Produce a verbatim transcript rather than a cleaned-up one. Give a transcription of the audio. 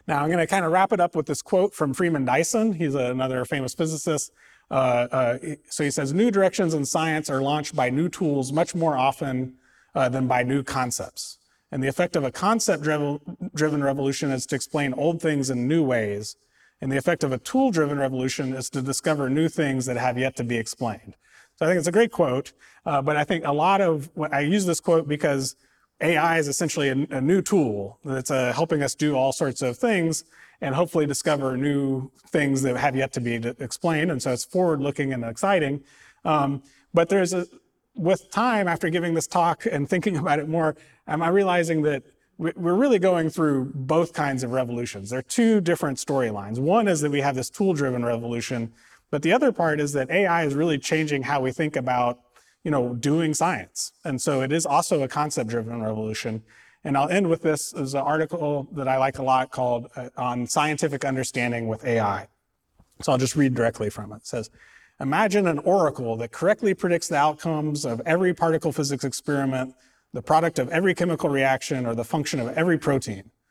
Now I'm going to kind of wrap it up with this quote from Freeman Dyson. He's another famous physicist. Uh, uh, so he says, new directions in science are launched by new tools much more often uh, than by new concepts. And the effect of a concept-driven revolution is to explain old things in new ways. And the effect of a tool-driven revolution is to discover new things that have yet to be explained. So I think it's a great quote, uh, but I think a lot of, I use this quote because A I is essentially a, a new tool that's uh, helping us do all sorts of things and hopefully discover new things that have yet to be explained. And so it's forward-looking and exciting. Um, but there's a, with time, after giving this talk and thinking about it more, am I realizing that we're really going through both kinds of revolutions. There are two different storylines. One is that we have this tool-driven revolution, but the other part is that A I is really changing how we think about, you know, doing science. And so it is also a concept-driven revolution. And I'll end with this as an article that I like a lot called uh, On Scientific Understanding with A I. So I'll just read directly from it. It says, imagine an oracle that correctly predicts the outcomes of every particle physics experiment, the product of every chemical reaction, or the function of every protein.